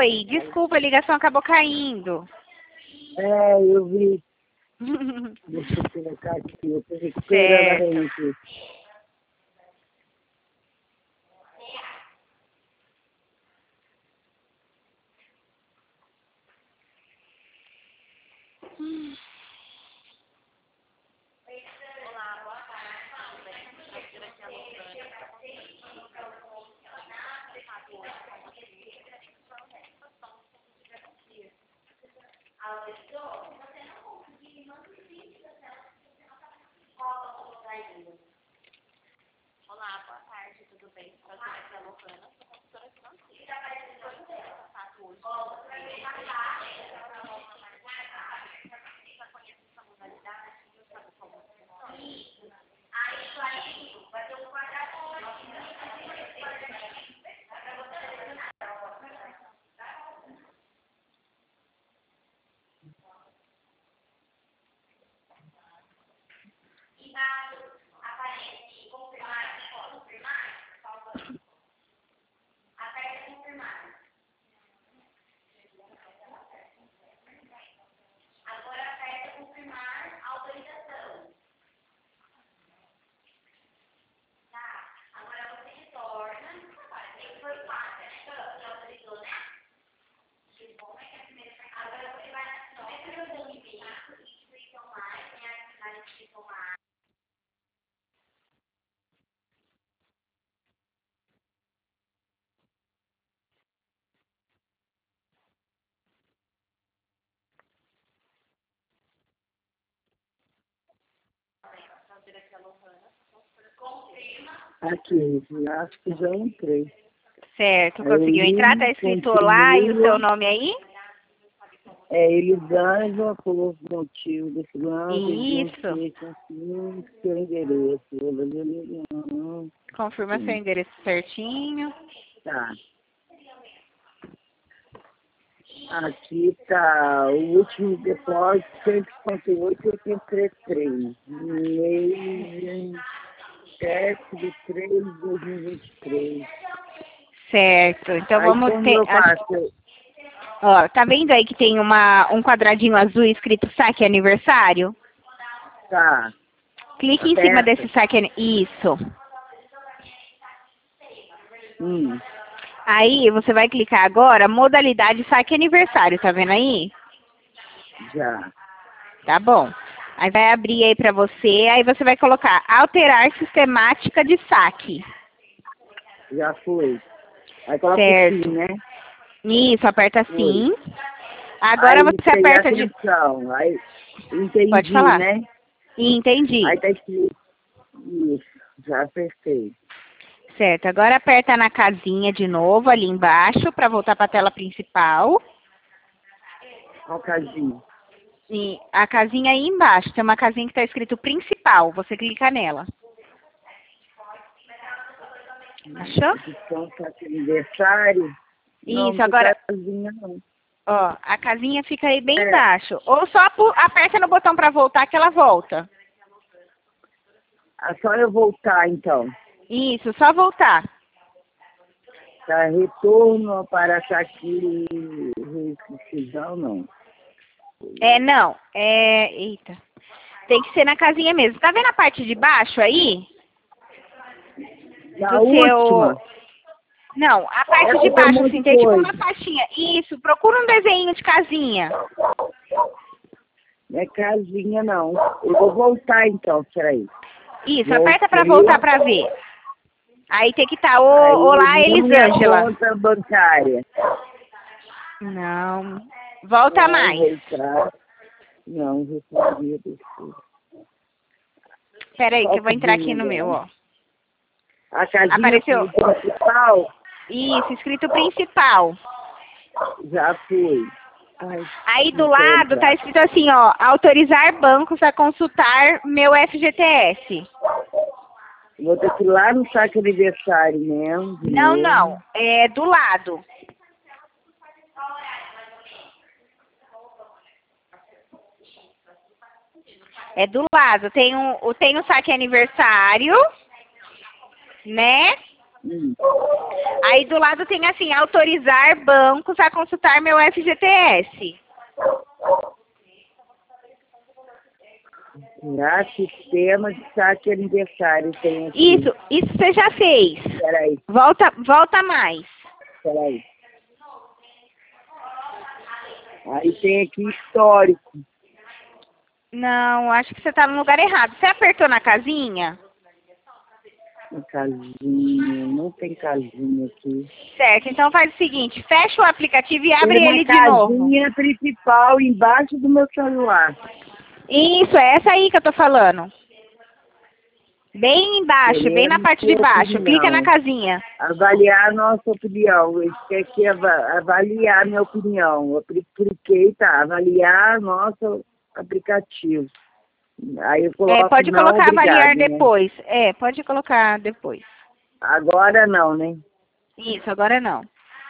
Oi, desculpa, a ligação acabou caindo. Eu vi. Deixa eu colocar aqui, eu tô recuperando a Certo. rede. Olá, boa tarde, tudo bem? Prazer, aqui é a Lohana, sou consultora financeira. Faço hoje. Já conhece essa modalidade? Não sabe como funciona? Prazer, aqui é a Lohana, sou consultora. Aqui, acho que já entrei. Certo, Aí eu conseguiu li, entrar? Tá escrito lá e o seu nome aí? Elisângela, por o motivo desse lado, Isso. confirma seu endereço. Confirma seu endereço certinho. Tá. Aqui tá o último depósito, 158,83. Mês 7 de 3 de 2023. Certo, então Aí vamos como ter... eu faço? Ó, tá vendo aí que tem um quadradinho azul escrito saque aniversário? Tá. Clique em cima Aperta. desse saque... Isso. Hum, Aí você vai clicar agora, modalidade saque aniversário, tá vendo aí? já. Tá bom. Aí vai abrir aí pra você, aí você vai colocar alterar sistemática de saque. Já foi. Aí coloca Certo. sim, né? Isso, aperta Foi. sim. Agora Aí você preste aperta de... atenção. Aí Pode entendi, falar. né? Entendi. Aí tá escrito. Isso, já acertei. Certo, agora aperta na casinha de novo ali embaixo para voltar para a tela principal. Qual casinho? E a casinha aí embaixo, tem uma casinha que está escrito principal, você clica nela. Achou? Edição para aniversário? Não, Isso, não tem agora, casinha não. ó, a casinha fica aí bem É, embaixo. Ou só aperta no botão para voltar que ela volta. é só eu voltar então. Isso, só voltar. Tá, retorno para aqui, restrição não. Não, eita. Tem que ser na casinha mesmo. Tá vendo a parte de baixo aí? Na Do última, seu... Não, a parte essa de tem um baixo, monte assim, de tem tipo uma coisa. faixinha. Isso, procura um desenho de casinha. Não é casinha não. Eu vou voltar então, peraí. Isso, aperta pra Voltei, voltar pra ver. Aí tem que estar, aí olá, minha Elisângela. conta bancária. Não, volta Não, mais. voltar. Não, recebi a pessoa. Pera aí que Qual eu vou entrar aqui casinha no meu, agora? ó. A casinha Apareceu, principal isso, escrito principal. já foi. Ai, Aí do não quero lado tá entrar. escrito assim, ó, autorizar bancos a consultar meu FGTS. Vou ter que ir lá no saque aniversário mesmo, de Não, novo. não, é do lado. É do lado, tem o saque aniversário, né? Aí do lado tem assim, autorizar bancos a consultar meu FGTS. Lá, sistema de saque aniversário tem aqui. Isso você já fez. Peraí, Volta mais. peraí. Aí tem aqui histórico. Não, acho que você tá no lugar errado. Você apertou na casinha? Uma casinha, não tem casinha aqui. Certo, então faz o seguinte, fecha o aplicativo e abre Tem uma ele de novo. casinha principal embaixo do meu celular. Isso, é essa aí que eu tô falando. Bem embaixo, bem na parte de baixo. Clica na casinha. Avaliar a nossa opinião. Isso quer que avaliar a minha opinião. Eu cliquei, tá, avaliar nosso aplicativo. Aí eu coloco Pode não, colocar obrigado, avaliar né? depois. Pode colocar depois. Agora não, né? Isso, agora não.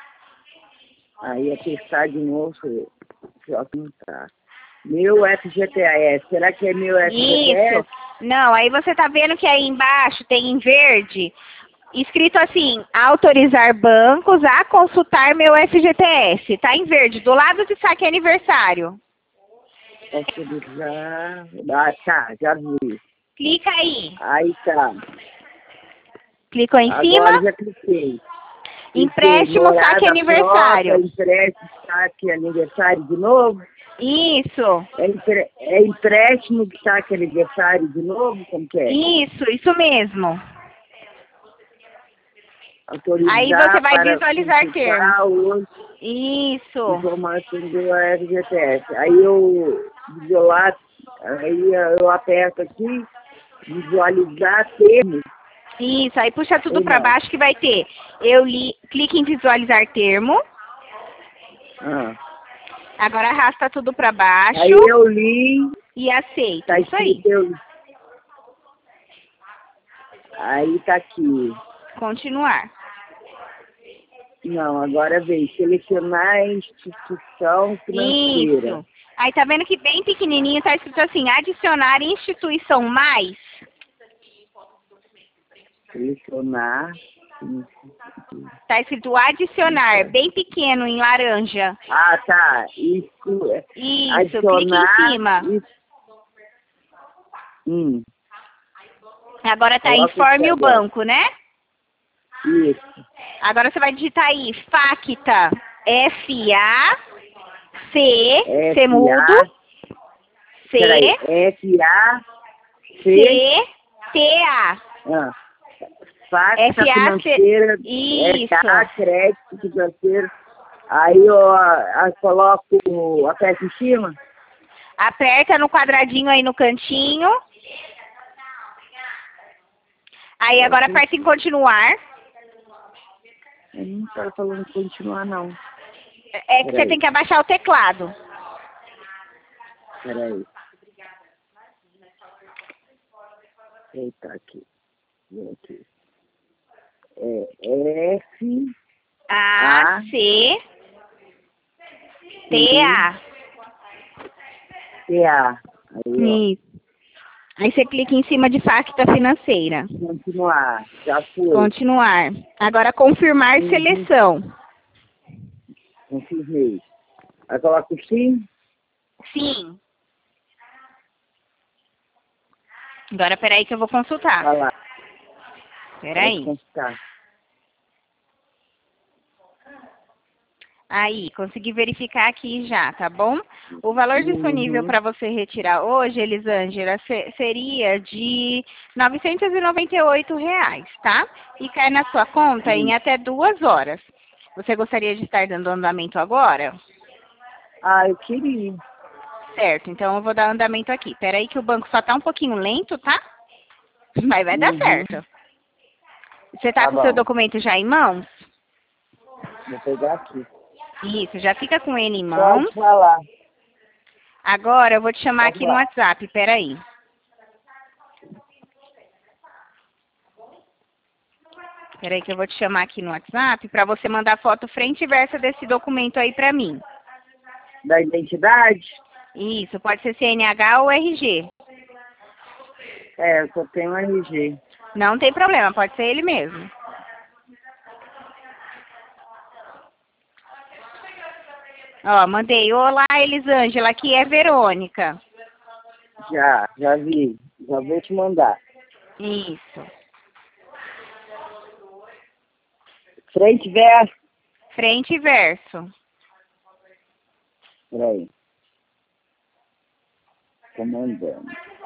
Aí apertar de novo, só que não tá. Meu FGTS, será que é meu FGTS? Isso. Não, aí você tá vendo que aí embaixo tem em verde, escrito assim, autorizar bancos a consultar meu FGTS. Tá em verde, do lado de saque aniversário. Autorizar. Ah, tá, já vi. Clica aí. Aí tá. Clicou em Agora cima? já cliquei. Empréstimo, Morada saque aniversário. Própria, empréstimo, saque aniversário de novo? Isso. É empréstimo de saque aniversário de novo? Como que é? Isso mesmo. Autorizar Aí você vai para visualizar termos. os Isso. informações do FGTS. Aí aí eu aperto aqui, visualizar termos. Isso, aí puxa tudo Ou para não? baixo que vai ter. Clique em visualizar termo. Ah. Agora arrasta tudo para baixo. Aí eu li, e aceita. tá Isso aí. escrito, aí tá aqui. Continuar. Não, agora veio selecionar a instituição financeira. Isso. Aí tá vendo que bem pequenininho tá escrito assim, adicionar instituição mais. Selecionar. Tá escrito adicionar, bem pequeno em laranja. Ah, tá. Isso. Clique em cima. Agora tá informe o banco, né? Isso. Agora você vai digitar aí, FACTA. F-A-C, C mudo. C. F-A-C-T-A. FACTA financeira. Isso. Crédito financeiro. Aí eu coloco, aperto em cima. Aperta no quadradinho aí no cantinho. Aí agora aperta em continuar. Eu não estava falando de continuar, não. É que você tem que abaixar o teclado. Peraí. Eita, aqui. Aqui. F... A-C-T-A. T-A. Isso. Aí você clica em cima de FACTA financeira. Continuar. Já foi. Continuar. Agora confirmar seleção. Confirmei. Aí coloco sim? Sim. Agora peraí que eu vou consultar. Vai lá. Peraí. Consultar. Aí, consegui verificar aqui já, tá bom? O valor disponível para você retirar hoje, Elisângela, seria de R$ 998, tá? E cai na sua conta em até 2 horas. Você gostaria de estar dando andamento agora? Ah, eu queria. Certo, então eu vou dar andamento aqui. Peraí que o banco só tá um pouquinho lento, tá? Mas vai dar certo. Você tá com o seu documento já em mãos? Vou pegar aqui. Isso, já fica com ele em mãos. Pode falar. Agora eu vou te chamar aqui no WhatsApp, peraí. Peraí que eu vou te chamar aqui no WhatsApp para você mandar foto frente e versa desse documento aí para mim. Da identidade? Isso, pode ser CNH ou RG. Eu só tenho RG. Não tem problema, pode ser ele mesmo. Ó, mandei. Olá, Elisângela, aqui é Verônica. Já vi. Já vou te mandar. Isso. Frente e verso. Frente e verso. Peraí. Tô mandando.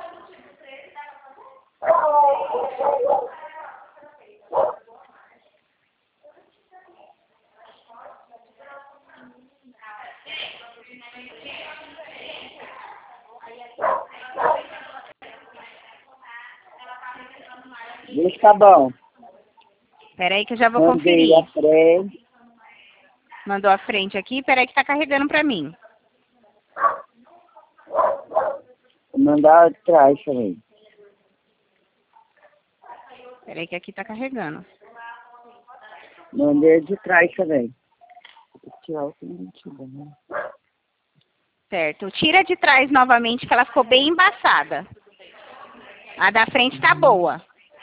Deixa tá bom. Peraí que eu já vou Mandei conferir. a frente. Mandou a frente aqui. Peraí que tá carregando pra mim. Vou mandar atrás também. Peraí que aqui tá carregando. Mandei de trás também. Vou tirar o print, né? Certo. Tira de trás novamente que ela ficou bem embaçada. A da frente tá boa.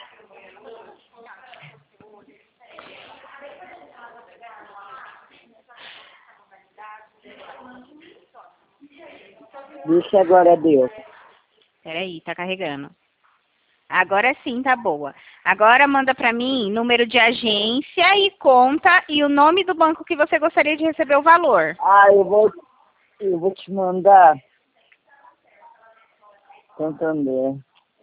Deixa agora Deus. Peraí, tá carregando. Agora sim, tá boa. Agora manda pra mim número de agência e conta e o nome do banco que você gostaria de receber o valor. Ah, eu vou te mandar. Santander.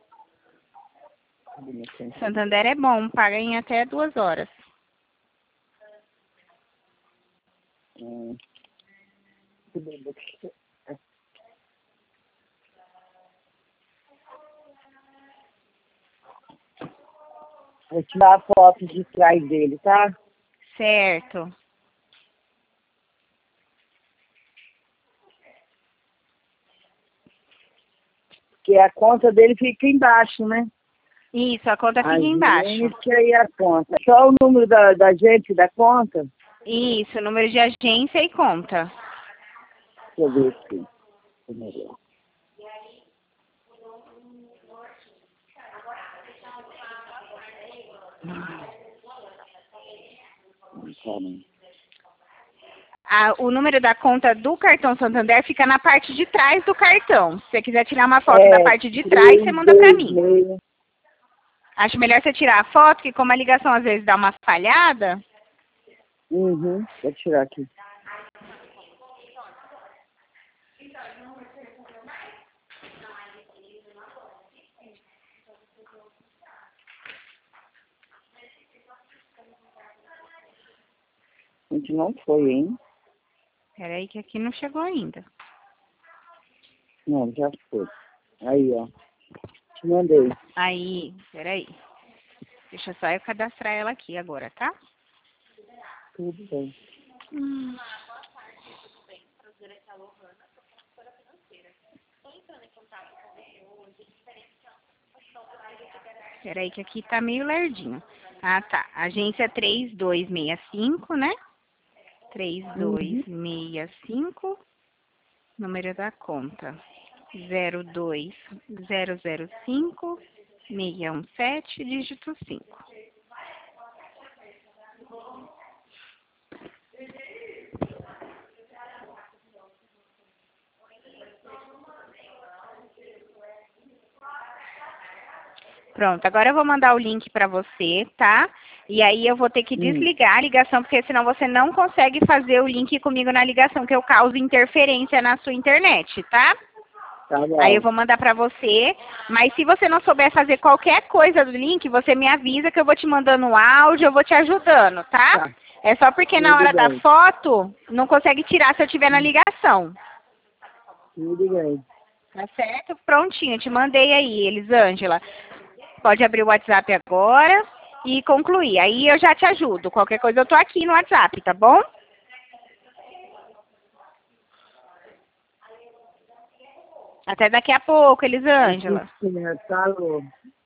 Santander é bom, paga em até 2 horas. Vou tirar a foto de trás dele, tá? Certo. Porque a conta dele fica embaixo, né? Isso, a conta fica A embaixo. agência e a conta. Só o número da gente da conta? Isso, número de agência e conta. Deixa eu ver aqui. Primeiro. Caramba. O número da conta do cartão Santander fica na parte de trás do cartão. Se você quiser tirar uma foto da parte de trás, você manda pra mim. 326. Acho melhor você tirar a foto, que como a ligação às vezes dá uma falhada. Uhum. Vou tirar aqui. A gente não foi, hein? Peraí que aqui não chegou ainda. Não, já foi. Aí, ó. Te mandei. Aí, peraí. Deixa só eu cadastrar ela aqui agora, tá? Tudo bem. Peraí que aqui tá meio lerdinho. Ah, tá. Agência 3265, né? 3265. Número da conta. 02005 617, dígito 5. Pronto, agora eu vou mandar o link para você, tá? E aí eu vou ter que desligar a ligação, porque senão você não consegue fazer o link comigo na ligação, que eu causo interferência na sua internet, tá? Tá bom. Aí eu vou mandar para você, mas se você não souber fazer qualquer coisa do link, você me avisa que eu vou te mandando o áudio, eu vou te ajudando, tá? Tá. É só porque na Tudo hora da bem. foto não consegue tirar se eu estiver na ligação. Tudo bem. Tá certo? Prontinho, te mandei aí, Elisângela. Pode abrir o WhatsApp agora e concluir. Aí eu já te ajudo. Qualquer coisa eu tô aqui no WhatsApp, tá bom? Até daqui a pouco, Elisângela. Falou.